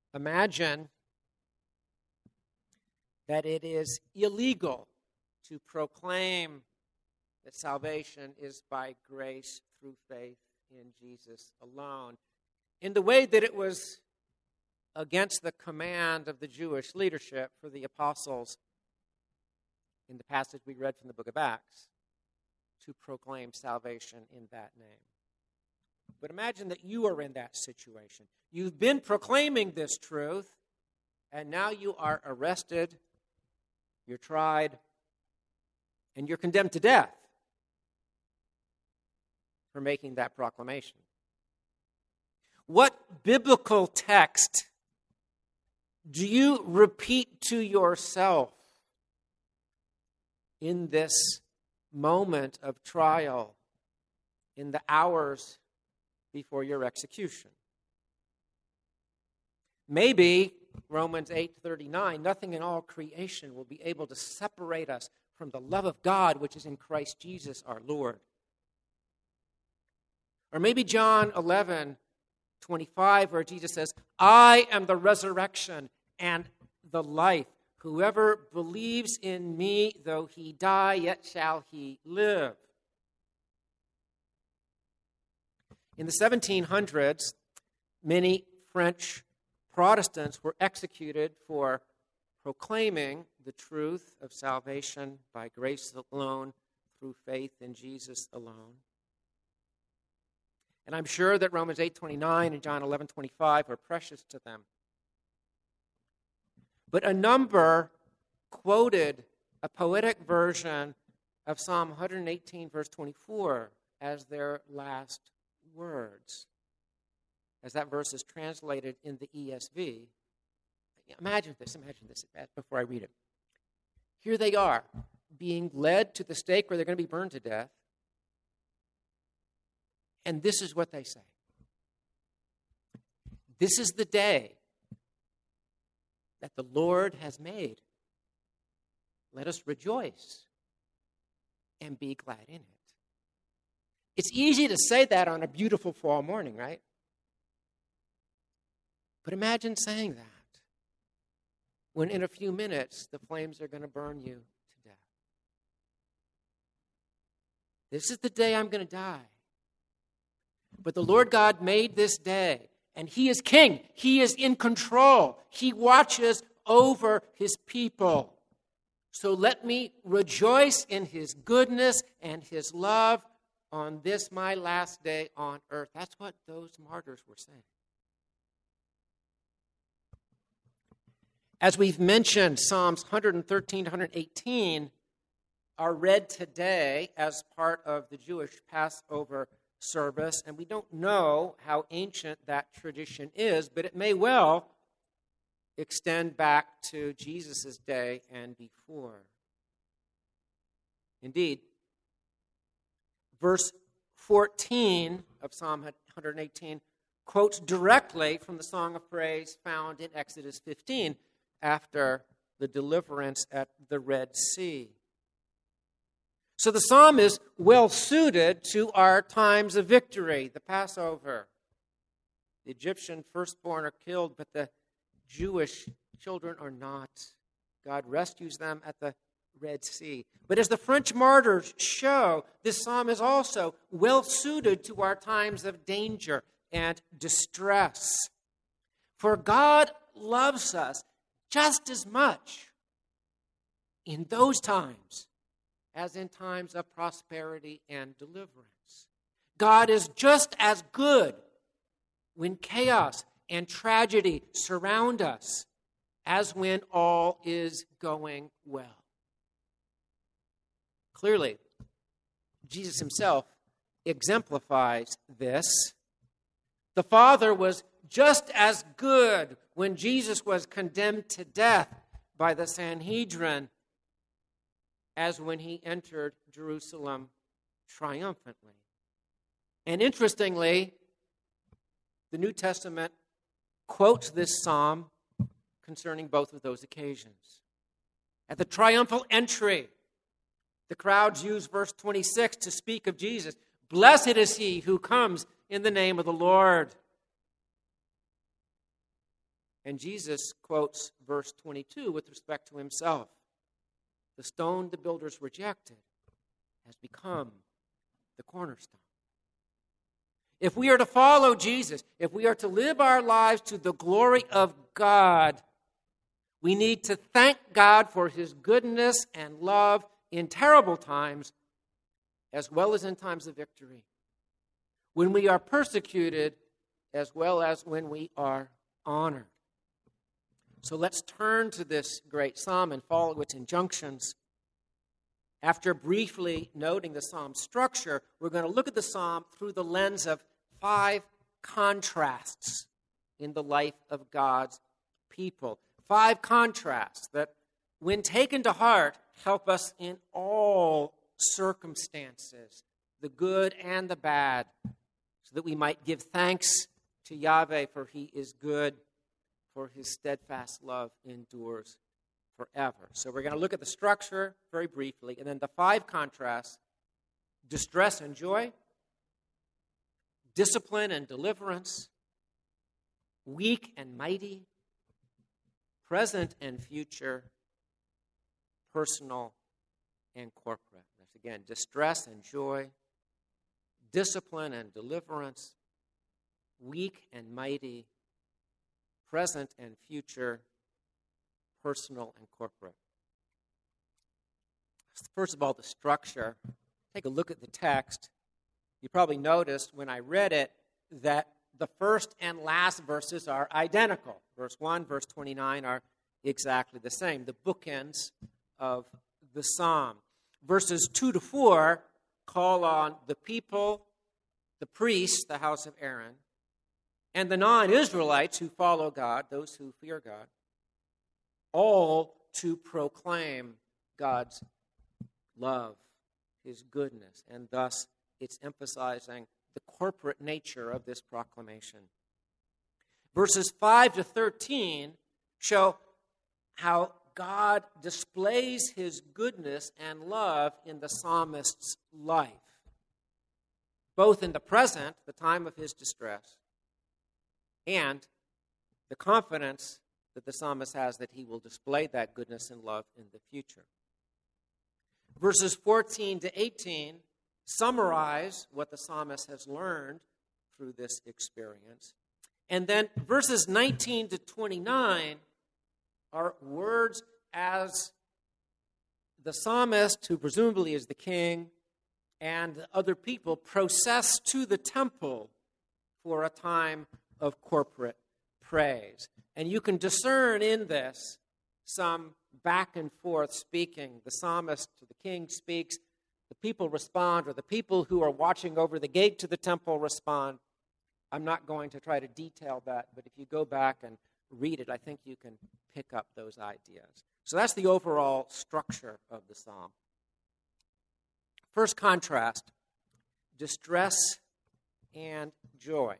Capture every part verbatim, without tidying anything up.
Imagine that it is illegal to proclaim that salvation is by grace through faith in Jesus alone, in the way that it was against the command of the Jewish leadership for the apostles in the passage we read from the book of Acts to proclaim salvation in that name. But imagine that you are in that situation. You've been proclaiming this truth, and now you are arrested, you're tried, and you're condemned to death for making that proclamation. What biblical text do you repeat to yourself in this moment of trial, in the hours before your execution? Maybe Romans eight thirty-nine, nothing in all creation will be able to separate us from the love of God which is in Christ Jesus our Lord. Or maybe John eleven twenty-five, where Jesus says, I am the resurrection and the life. Whoever believes in me, though he die, yet shall he live. In the seventeen hundreds, many French Protestants were executed for proclaiming the truth of salvation by grace alone, through faith in Jesus alone. And I'm sure that Romans eight twenty-nine and John eleven twenty-five were precious to them. But a number quoted a poetic version of Psalm one eighteen, verse twenty-four, as their last words. As that verse is translated in the E S V. Imagine this, imagine this before I read it. Here they are, being led to the stake where they're going to be burned to death. And this is what they say. This is the day that the Lord has made. Let us rejoice and be glad in it. It's easy to say that on a beautiful fall morning, right? But imagine saying that when in a few minutes the flames are going to burn you to death. This is the day I'm going to die. But the Lord God made this day, and He is king. He is in control. He watches over His people. So let me rejoice in His goodness and His love on this my last day on earth. That's what those martyrs were saying. As we've mentioned, Psalms one thirteen to one eighteen are read today as part of the Jewish Passover service, and we don't know how ancient that tradition is, but it may well extend back to Jesus' day and before. Indeed, verse fourteen of Psalm one eighteen quotes directly from the Song of Praise found in Exodus fifteen after the deliverance at the Red Sea. So the psalm is well suited to our times of victory, the Passover. The Egyptian firstborn are killed, but the Jewish children are not. God rescues them at the Red Sea. But as the French martyrs show, this psalm is also well suited to our times of danger and distress. For God loves us just as much in those times as in times of prosperity and deliverance. God is just as good when chaos and tragedy surround us as when all is going well. Clearly, Jesus himself exemplifies this. The Father was just as good when Jesus was condemned to death by the Sanhedrin as when he entered Jerusalem triumphantly. And interestingly, the New Testament quotes this psalm concerning both of those occasions. At the triumphal entry, the crowds use verse twenty-six to speak of Jesus. Blessed is he who comes in the name of the Lord. And Jesus quotes verse twenty-two with respect to himself. The stone the builders rejected has become the cornerstone. If we are to follow Jesus, if we are to live our lives to the glory of God, we need to thank God for his goodness and love in terrible times, as well as in times of victory. When we are persecuted, as well as when we are honored. So let's turn to this great psalm and follow its injunctions. After briefly noting the psalm's structure, we're going to look at the psalm through the lens of five contrasts in the life of God's people. Five contrasts that, when taken to heart, help us in all circumstances, the good and the bad, so that we might give thanks to Yahweh, for he is good, for his steadfast love endures forever. So we're going to look at the structure very briefly, and then the five contrasts: distress and joy, discipline and deliverance, weak and mighty, present and future, personal and corporate. That's again, distress and joy, discipline and deliverance, weak and mighty, present and future, personal and corporate. First of all, the structure. Take a look at the text. You probably noticed when I read it that the first and last verses are identical. Verse one, verse twenty-nine are exactly the same, the bookends of the psalm. Verses two to four call on the people, the priests, the house of Aaron, and the non-Israelites who follow God, those who fear God, all to proclaim God's love, his goodness, and thus it's emphasizing the corporate nature of this proclamation. Verses five to thirteen show how God displays his goodness and love in the psalmist's life, both in the present, the time of his distress, and the confidence that the psalmist has that he will display that goodness and love in the future. Verses fourteen to eighteen summarize what the psalmist has learned through this experience. And then verses nineteen to twenty-nine are words as the psalmist, who presumably is the king, and the other people process to the temple for a time of corporate praise. And you can discern in this some back and forth speaking. The psalmist to the king speaks, the people respond, or the people who are watching over the gate to the temple respond. I'm not going to try to detail that, but if you go back and read it, I think you can pick up those ideas. So that's the overall structure of the psalm. First contrast, distress and joy.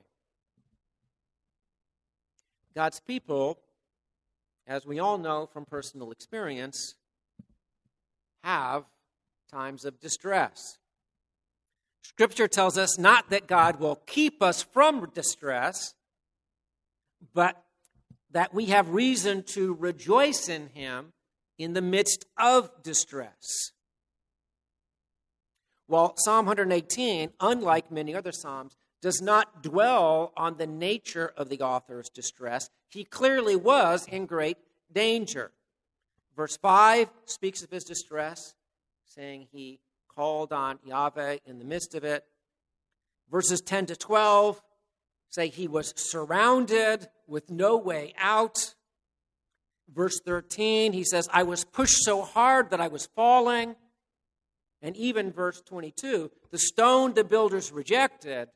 God's people, as we all know from personal experience, have times of distress. Scripture tells us not that God will keep us from distress, but that we have reason to rejoice in him in the midst of distress. While Psalm one eighteen, unlike many other psalms, does not dwell on the nature of the author's distress, he clearly was in great danger. Verse five speaks of his distress, saying he called on Yahweh in the midst of it. Verses ten to twelve say he was surrounded with no way out. Verse thirteen, he says, I was pushed so hard that I was falling. And even verse twenty-two, the stone the builders rejected,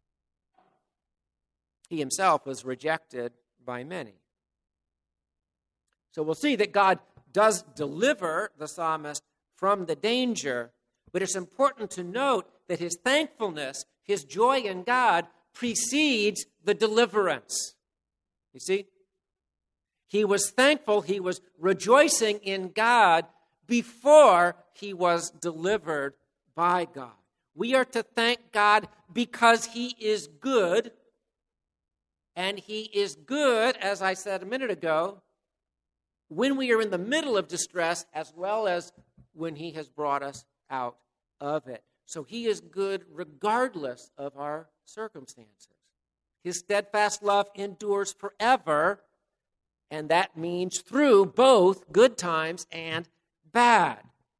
he himself was rejected by many. So we'll see that God does deliver the psalmist from the danger, but it's important to note that his thankfulness, his joy in God, precedes the deliverance. You see? He was thankful, he was rejoicing in God before he was delivered by God. We are to thank God because he is good, And he is good, as I said a minute ago, when we are in the middle of distress, as well as when he has brought us out of it. So he is good regardless of our circumstances. His steadfast love endures forever, and that means through both good times and bad.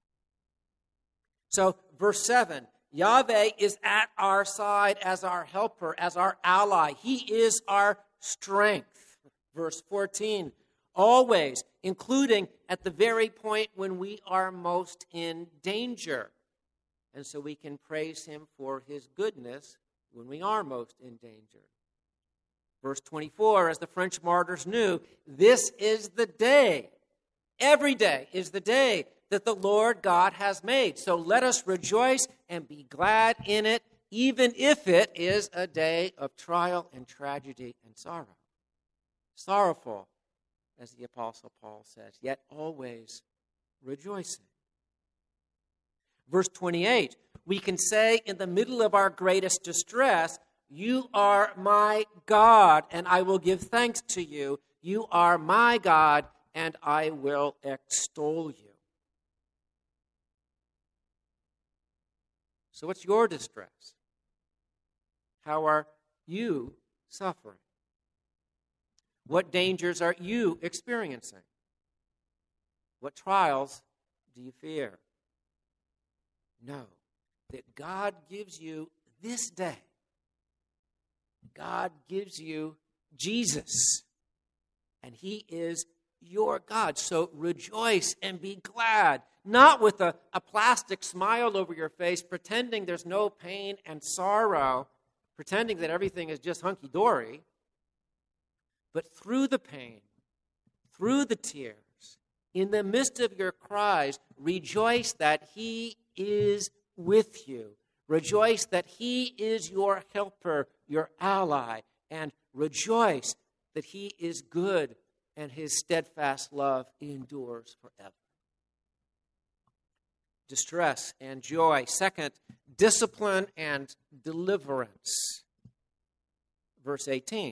So, verse seven, Yahweh is at our side as our helper, as our ally. He is our strength. Verse fourteen, always, including at the very point when we are most in danger. And so we can praise him for his goodness when we are most in danger. Verse twenty-four, as the French martyrs knew, this is the day, every day is the day that the Lord God has made. So let us rejoice and be glad in it, even if it is a day of trial and tragedy and sorrow. Sorrowful, as the Apostle Paul says, yet always rejoicing. Verse twenty-eight, we can say in the middle of our greatest distress, you are my God, and I will give thanks to you. You are my God, and I will extol you. So what's your distress? How are you suffering? What dangers are you experiencing? What trials do you fear? Know that God gives you this day. God gives you Jesus, and he is your God. So rejoice and be glad, not with a, a plastic smile over your face, pretending there's no pain and sorrow, pretending that everything is just hunky-dory, but through the pain, through the tears, in the midst of your cries, rejoice that he is with you. Rejoice that he is your helper, your ally, and rejoice that he is good and his steadfast love endures forever. Distress and joy. Second, discipline and deliverance. Verse eighteen.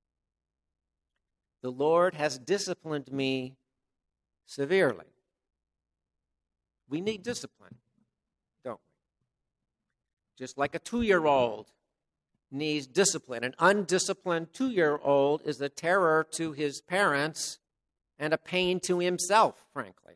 The Lord has disciplined me severely. We need discipline, don't we? Just like a two-year-old needs discipline. An undisciplined two-year-old is a terror to his parents and a pain to himself, frankly.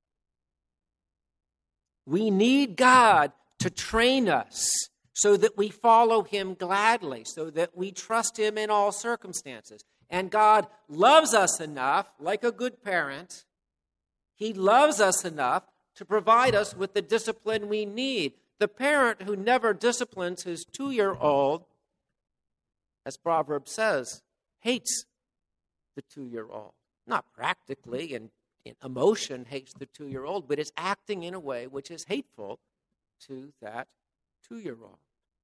We need God to train us so that we follow him gladly, so that we trust him in all circumstances. And God loves us enough, like a good parent, he loves us enough to provide us with the discipline we need. The parent who never disciplines his two-year-old, as Proverbs says, hates the two-year-old. Not practically and in emotion hates the two-year-old, but is acting in a way which is hateful to that two-year-old.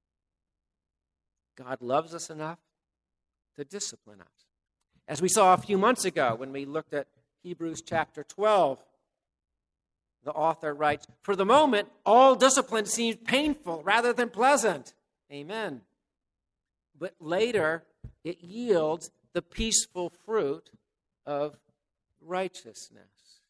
God loves us enough to discipline us. As we saw a few months ago when we looked at Hebrews chapter twelve, the author writes, for the moment, all discipline seems painful rather than pleasant. Amen. But later, it yields the peaceful fruit of righteousness.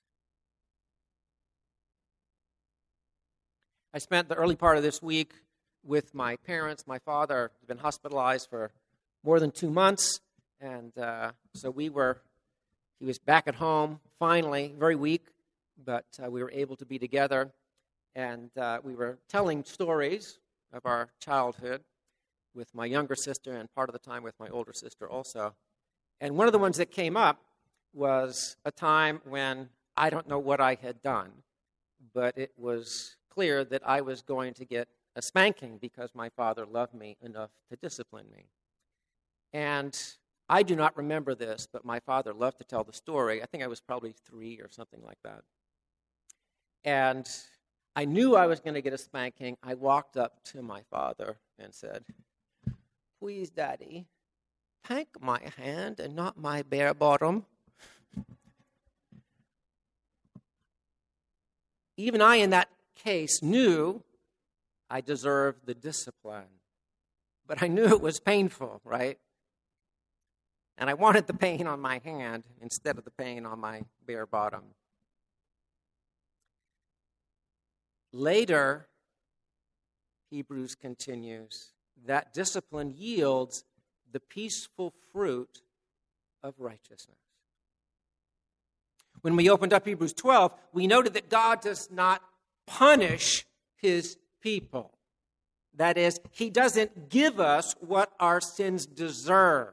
I spent the early part of this week with my parents. My father had been hospitalized for more than two months, and uh, so we were, he was back at home, finally, very weak, but uh, we were able to be together, and uh, we were telling stories of our childhood with my younger sister and part of the time with my older sister also. And one of the ones that came up was a time when I don't know what I had done, but it was clear that I was going to get a spanking because my father loved me enough to discipline me. And I do not remember this, but my father loved to tell the story. I think I was probably three or something like that. And I knew I was going to get a spanking. I walked up to my father and said, please, Daddy, spank my hand and not my bare bottom. Even I, in that case, knew I deserved the discipline. But I knew it was painful, right? And I wanted the pain on my hand instead of the pain on my bare bottom. Later, Hebrews continues, that discipline yields the peaceful fruit of righteousness. When we opened up Hebrews twelve, we noted that God does not punish his people. That is, he doesn't give us what our sins deserve.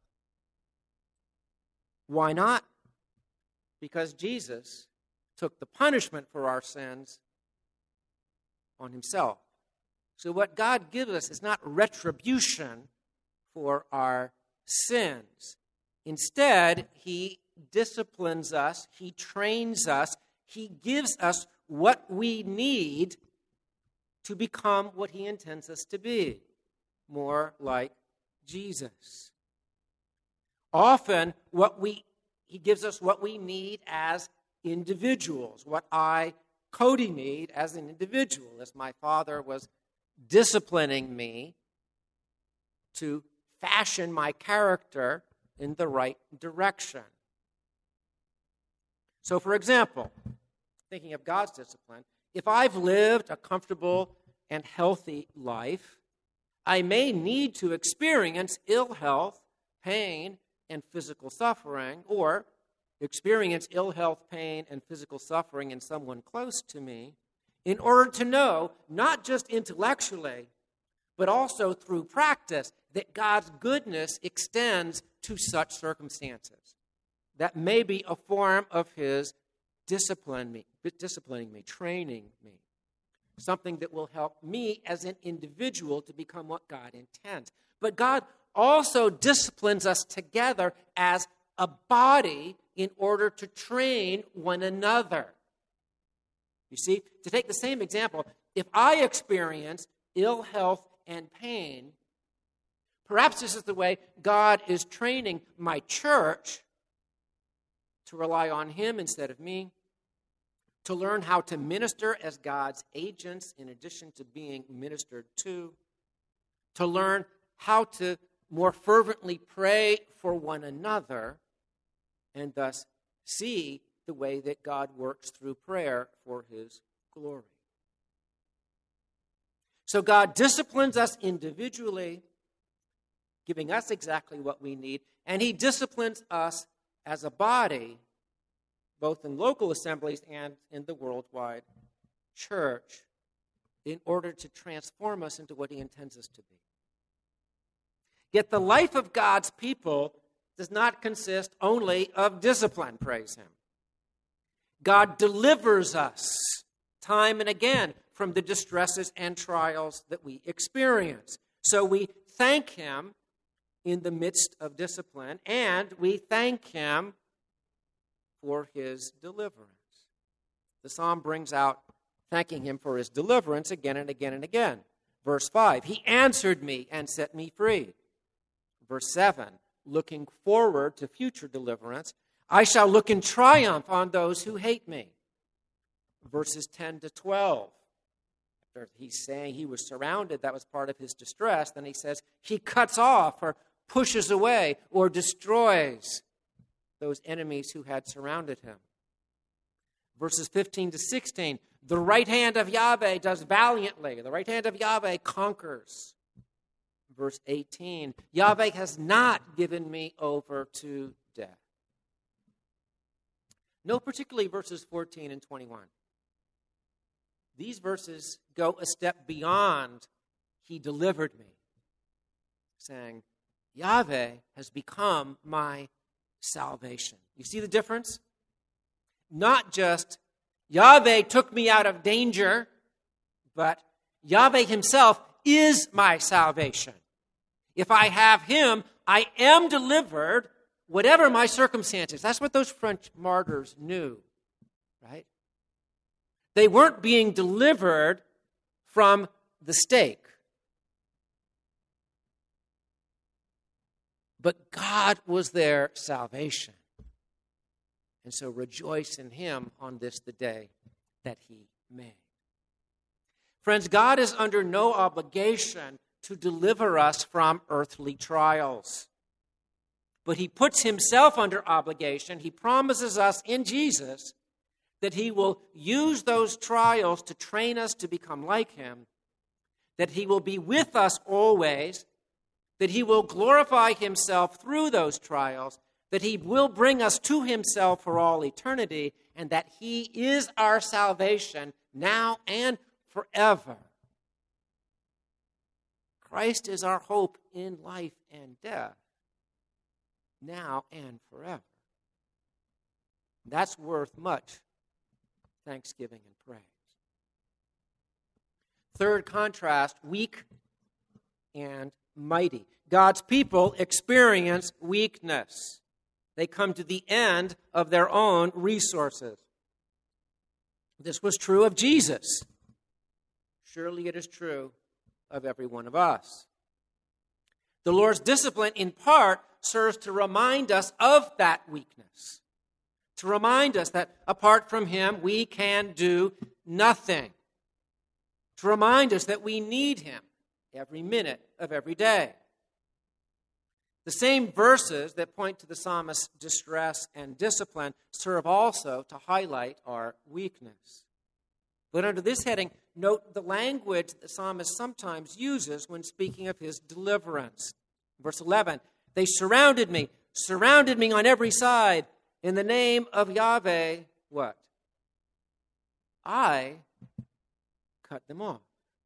Why not? Because Jesus took the punishment for our sins on himself. So what God gives us is not retribution for our sins. Instead, he disciplines us, he trains us, he gives us what we need to become what he intends us to be, more like Jesus. Often, what we he gives us what we need as individuals, what I, Cody, need as an individual, as my father was disciplining me to fashion my character in the right direction. So, for example, thinking of God's discipline, if I've lived a comfortable and healthy life, I may need to experience ill health, pain, and physical suffering, or experience ill health, pain, and physical suffering in someone close to me, in order to know, not just intellectually, but also through practice, that God's goodness extends to such circumstances. That may be a form of his discipline me, disciplining me, training me. Something that will help me as an individual to become what God intends. But God also disciplines us together as a body in order to train one another. You see, to take the same example, if I experience ill health and pain, perhaps this is the way God is training my church to rely on him instead of me, to learn how to minister as God's agents in addition to being ministered to, to learn how to more fervently pray for one another, and thus see the way that God works through prayer for his glory. So God disciplines us individually, giving us exactly what we need, and he disciplines us as a body, both in local assemblies and in the worldwide church, in order to transform us into what he intends us to be. Yet the life of God's people does not consist only of discipline, praise him. God delivers us time and again from the distresses and trials that we experience. So we thank him in the midst of discipline, and we thank him for his deliverance. The psalm brings out thanking him for his deliverance again and again and again. Verse five, he answered me and set me free. Verse seven, looking forward to future deliverance, I shall look in triumph on those who hate me. Verses ten to twelve, after he's saying he was surrounded, that was part of his distress, then he says he cuts off or pushes away or destroys those enemies who had surrounded him. Verses fifteen to sixteen, the right hand of Yahweh does valiantly. The right hand of Yahweh conquers. Verse eighteen, Yahweh has not given me over to death. Note particularly verses fourteen and twenty-one. These verses go a step beyond he delivered me, saying, Yahweh has become my salvation. You see the difference? Not just Yahweh took me out of danger, but Yahweh himself is my salvation. If I have him, I am delivered, whatever my circumstances. That's what those French martyrs knew, right? They weren't being delivered from the stake. But God was their salvation. And so rejoice in him on this the day that he made. Friends, God is under no obligation to deliver us from earthly trials. but he puts himself under obligation. He promises us in Jesus that he will use those trials to train us to become like him, that he will be with us always, that he will glorify himself through those trials, that he will bring us to himself for all eternity, and that he is our salvation now and forever. Christ is our hope in life and death, now and forever. That's worth much thanksgiving and praise. Third contrast, weak and mighty. God's people experience weakness. They come to the end of their own resources. This was true of Jesus. Surely it is true of every one of us. The Lord's discipline, in part, serves to remind us of that weakness, to remind us that apart from him, we can do nothing, to remind us that we need him every minute of every day. The same verses that point to the psalmist's distress and discipline serve also to highlight our weakness. But under this heading, note the language the psalmist sometimes uses when speaking of his deliverance. Verse eleven, they surrounded me, surrounded me on every side. In the name of Yahweh, what? I cut them off.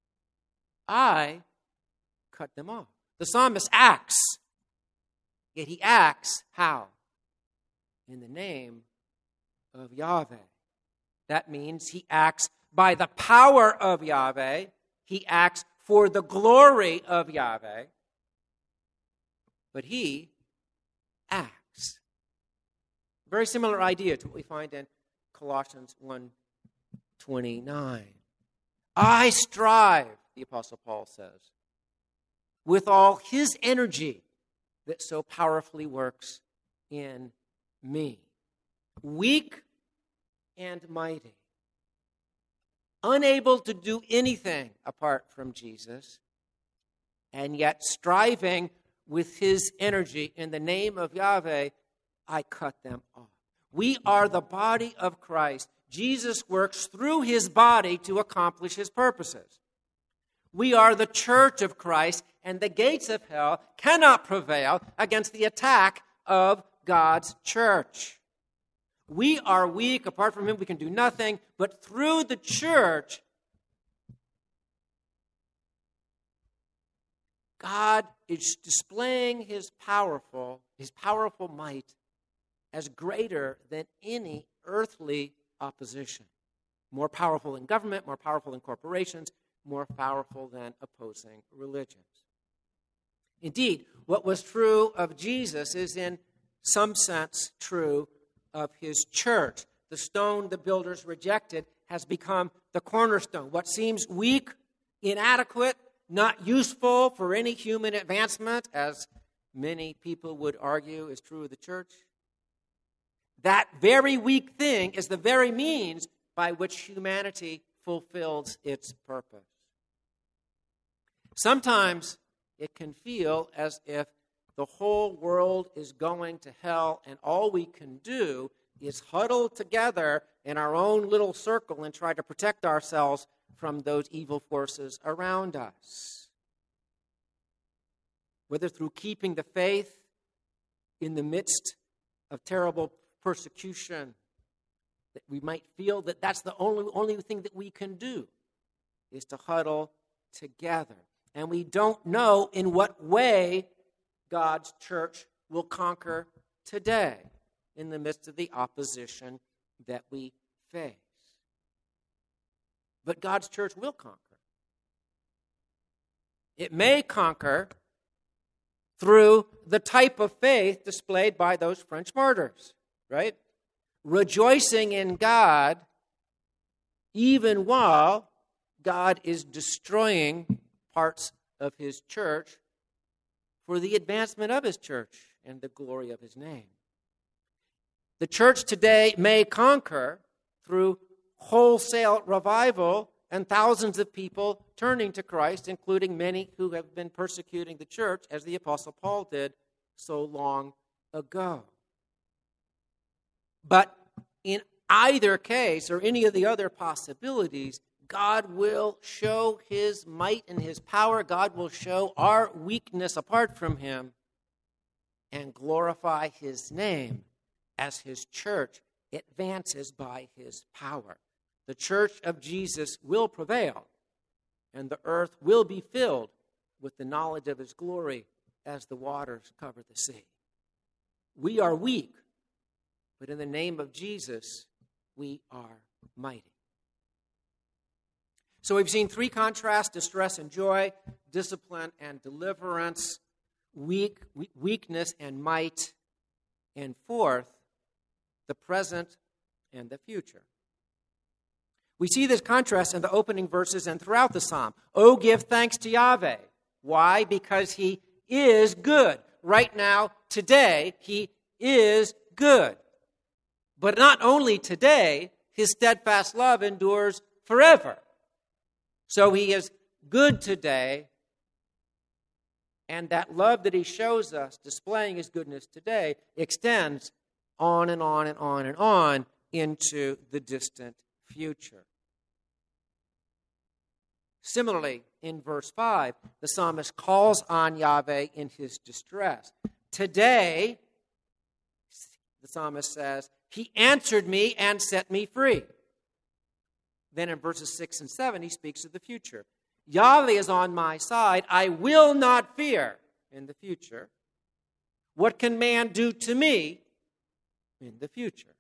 I cut them off. The psalmist acts, yet he acts how? In the name of Yahweh. That means he acts by the power of Yahweh. He acts for the glory of Yahweh. But he acts. Very similar idea to what we find in Colossians one twenty-nine. I strive, the Apostle Paul says, with all his energy that so powerfully works in me. Weak and mighty. Unable to do anything apart from Jesus, and yet striving with his energy in the name of Yahweh, I cut them off. We are the body of Christ. Jesus works through his body to accomplish his purposes. We are the church of Christ, and the gates of hell cannot prevail against the attack of God's church. We are weak. Apart from him, we can do nothing. But through the church, God is displaying his powerful, his powerful might as greater than any earthly opposition. More powerful in government, more powerful in corporations, more powerful than opposing religions. Indeed, what was true of Jesus is in some sense true of his church. The stone the builders rejected has become the cornerstone. What seems weak, inadequate, not useful for any human advancement, as many people would argue is true of the church, that very weak thing is the very means by which humanity fulfills its purpose. Sometimes it can feel as if the whole world is going to hell, and all we can do is huddle together in our own little circle and try to protect ourselves from those evil forces around us. Whether through keeping the faith in the midst of terrible persecution, that we might feel that that's the only, only thing that we can do is to huddle together. And we don't know in what way God's church will conquer today in the midst of the opposition that we face. But God's church will conquer. It may conquer through the type of faith displayed by those French martyrs, right? Rejoicing in God even while God is destroying parts of his church for the advancement of his church and the glory of his name. The church today may conquer through wholesale revival and thousands of people turning to Christ, including many who have been persecuting the church, as the Apostle Paul did so long ago. But in either case, or any of the other possibilities, God will show his might and his power. God will show our weakness apart from him and glorify his name as his church advances by his power. The church of Jesus will prevail, and the earth will be filled with the knowledge of his glory as the waters cover the sea. We are weak, but in the name of Jesus, we are mighty. So we've seen three contrasts: distress and joy, discipline and deliverance, weak, weakness and might, and fourth, the present and the future. We see this contrast in the opening verses and throughout the psalm. Oh, give thanks to Yahweh. Why? Because he is good. Right now, today, he is good. But not only today, his steadfast love endures forever. So he is good today, and that love that he shows us, displaying his goodness today, extends on and on and on and on into the distant future. Similarly, in verse five, the psalmist calls on Yahweh in his distress. Today, the psalmist says, he answered me and set me free. Then in verses six and seven, he speaks of the future. Yahweh is on my side. I will not fear in the future. What can man do to me in the future?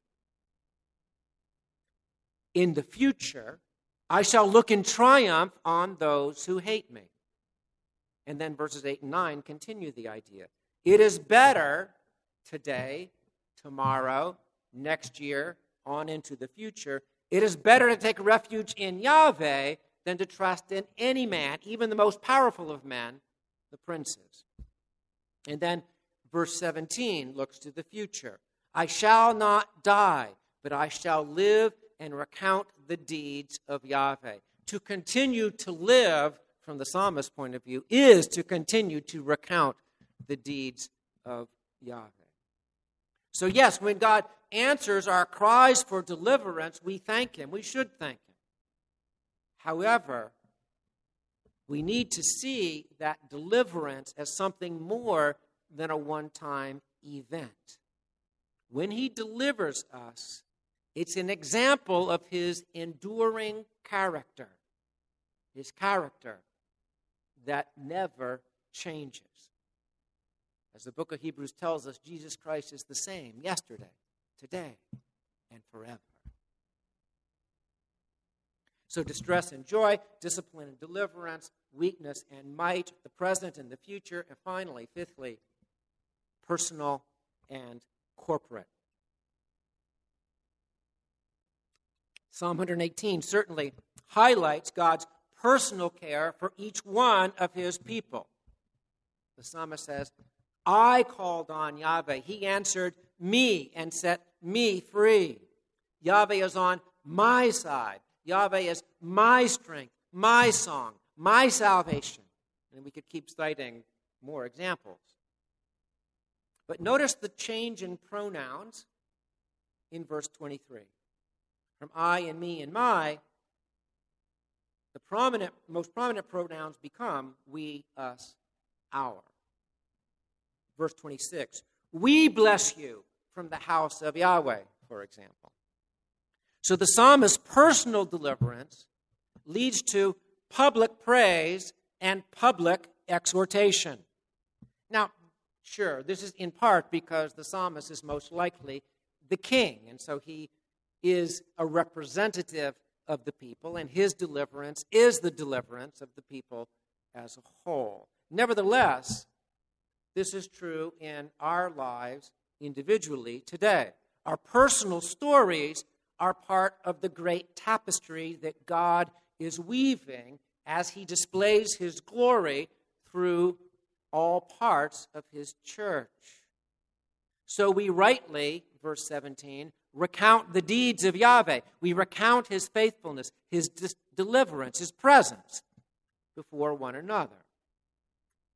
In the future, I shall look in triumph on those who hate me. And then verses eight and nine continue the idea. It is better today, tomorrow, next year, on into the future. It is better to take refuge in Yahweh than to trust in any man, even the most powerful of men, the princes. And then verse seventeen looks to the future. I shall not die, but I shall live and recount the deeds of Yahweh. To continue to live, from the psalmist's point of view, is to continue to recount the deeds of Yahweh. So yes, when God answers our cries for deliverance, we thank him. We should thank him. However, we need to see that deliverance as something more than a one-time event. When he delivers us, it's an example of his enduring character, his character that never changes. As the book of Hebrews tells us, Jesus Christ is the same yesterday, today, and forever. So distress and joy, discipline and deliverance, weakness and might, the present and the future, and finally, fifthly, personal and corporate. Psalm one eighteen certainly highlights God's personal care for each one of his people. The psalmist says, I called on Yahweh. He answered me and set me free. Yahweh is on my side. Yahweh is my strength, my song, my salvation. And we could keep citing more examples. But notice the change in pronouns in verse twenty-three. From I and me and my, the prominent, most prominent pronouns become we, us, our. Verse twenty-six, we bless you from the house of Yahweh, for example. So the psalmist's personal deliverance leads to public praise and public exhortation. Now, sure, this is in part because the psalmist is most likely the king, and so he is a representative of the people, and his deliverance is the deliverance of the people as a whole. Nevertheless, this is true in our lives individually today. Our personal stories are part of the great tapestry that God is weaving as he displays his glory through all parts of his church. So we rightly, verse seventeen, recount the deeds of Yahweh. We recount his faithfulness, his dis- deliverance, his presence before one another.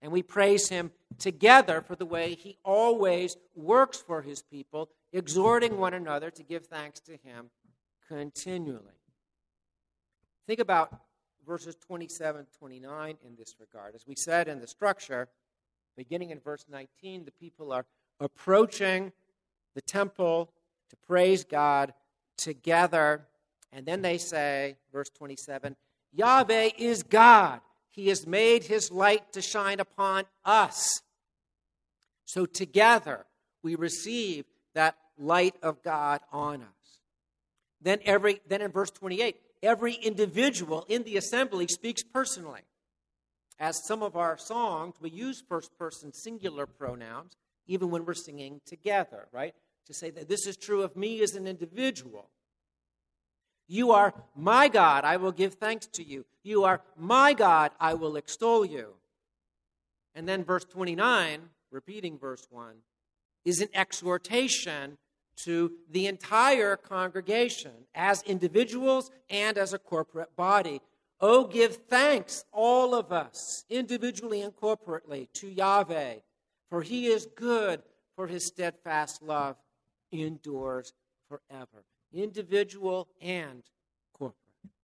And we praise him together for the way he always works for his people, exhorting one another to give thanks to him continually. Think about verses twenty-seven, twenty-nine in this regard. As we said in the structure, beginning in verse nineteen, the people are approaching the temple to praise God together. And then they say, verse twenty-seven, Yahweh is God. He has made his light to shine upon us. So together we receive that light of God on us. Then every then in verse twenty-eight, every individual in the assembly speaks personally. As some of our songs, we use first-person singular pronouns, even when we're singing together, right? To say that this is true of me as an individual. You are my God, I will give thanks to you. You are my God, I will extol you. And then verse twenty-nine, repeating verse one, is an exhortation to the entire congregation as individuals and as a corporate body. Oh, give thanks, all of us, individually and corporately, to Yahweh, for he is good, for his steadfast love endures forever. Individual and corporate.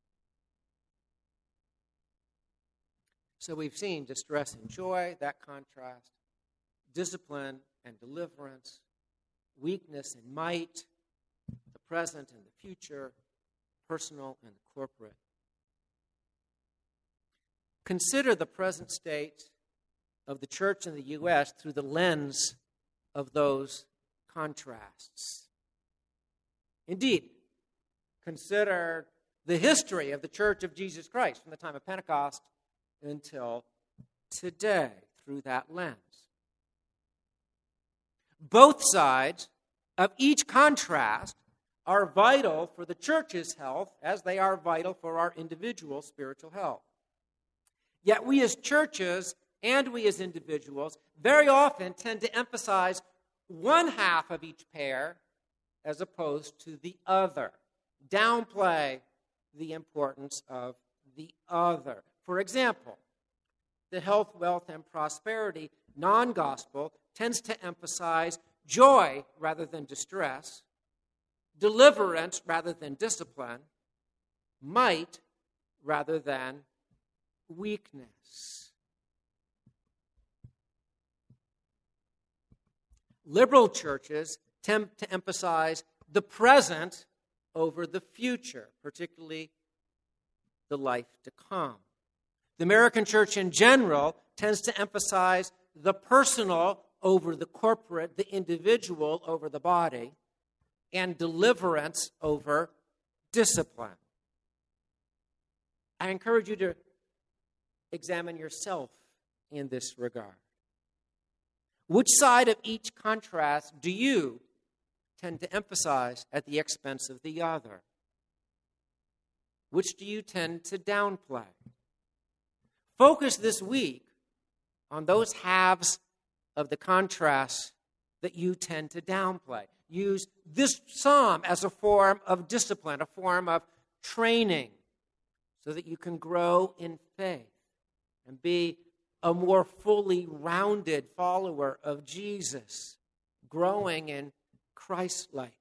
So we've seen distress and joy, that contrast, discipline and deliverance, weakness and might, the present and the future, personal and corporate. Consider the present state of the church in the U S through the lens of those contrasts. Indeed, consider the history of the Church of Jesus Christ from the time of Pentecost until today through that lens. Both sides of each contrast are vital for the church's health as they are vital for our individual spiritual health. Yet we as churches and we as individuals very often tend to emphasize one half of each pair as opposed to the other. Downplay the importance of the other. For example, the health, wealth, and prosperity non-gospel tends to emphasize joy rather than distress, deliverance rather than discipline, might rather than weakness. Liberal churches tend to emphasize the present over the future, particularly the life to come. The American church in general tends to emphasize the personal over the corporate, the individual over the body, and deliverance over discipline. I encourage you to examine yourself in this regard. Which side of each contrast do you tend to emphasize at the expense of the other? Which do you tend to downplay? Focus this week on those halves of the contrast that you tend to downplay. Use this psalm as a form of discipline, a form of training, so that you can grow in faith and be a more fully rounded follower of Jesus, growing in Christ-likeness.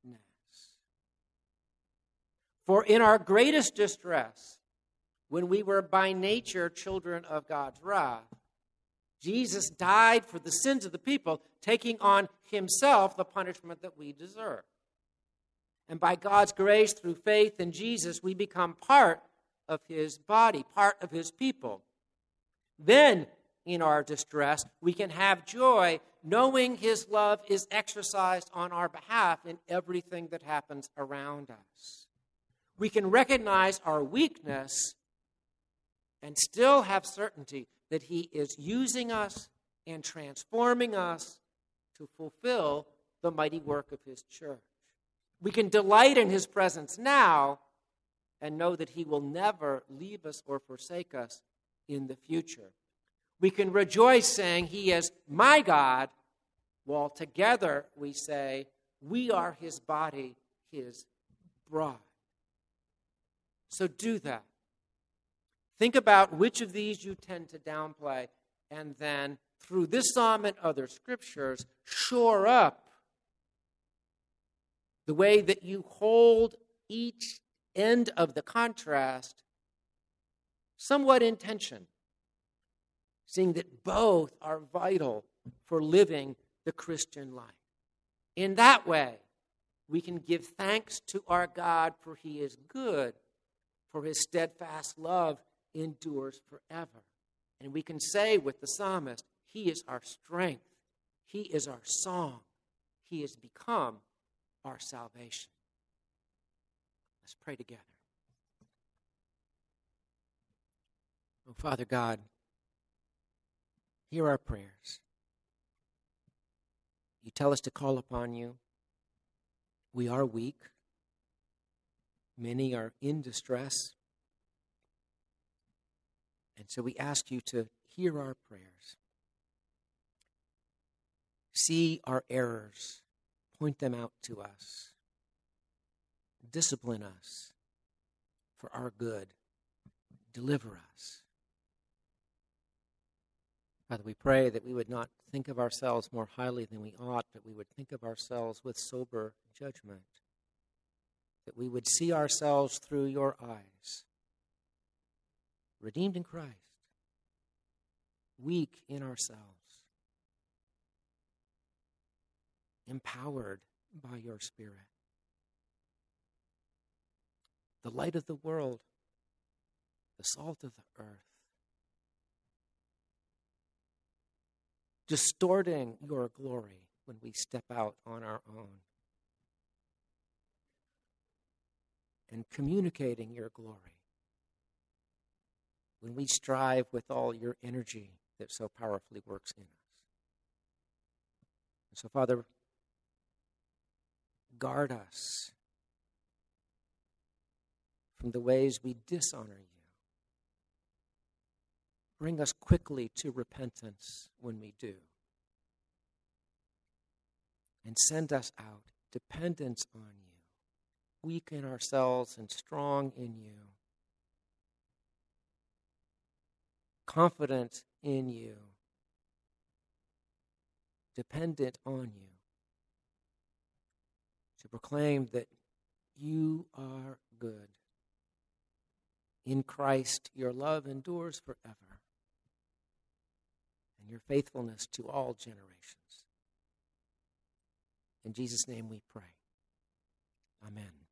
For in our greatest distress, when we were by nature children of God's wrath, Jesus died for the sins of the people, taking on himself the punishment that we deserve. And by God's grace, through faith in Jesus, we become part of his body, part of his people. Then, in our distress, we can have joy knowing his love is exercised on our behalf in everything that happens around us. We can recognize our weakness and still have certainty that he is using us and transforming us to fulfill the mighty work of his church. We can delight in his presence now and know that he will never leave us or forsake us in the future. We can rejoice saying he is my God, while together we say we are his body, his bride. So do that. Think about which of these you tend to downplay and then through this psalm and other scriptures, shore up the way that you hold each end of the contrast somewhat in tension, seeing that both are vital for living the Christian life. In that way, we can give thanks to our God, for he is good, for his steadfast love endures forever. And we can say with the psalmist, he is our strength, he is our song, he has become our salvation. Let's pray together. Oh, Father God, hear our prayers. You tell us to call upon you. We are weak. Many are in distress. And so we ask you to hear our prayers. See our errors. Point them out to us. Discipline us for our good. Deliver us. Father, we pray that we would not think of ourselves more highly than we ought, but we would think of ourselves with sober judgment. That we would see ourselves through your eyes. Redeemed in Christ. Weak in ourselves. Empowered by your Spirit. The light of the world. The salt of the earth. Distorting your glory when we step out on our own. And communicating your glory when we strive with all your energy that so powerfully works in us. And so, Father, guard us from the ways we dishonor you. Bring us quickly to repentance when we do. And send us out dependent on you, weak in ourselves and strong in you, confident in you, dependent on you, to proclaim that you are good. In Christ, your love endures forever, and your faithfulness to all generations. In Jesus' name we pray. Amen.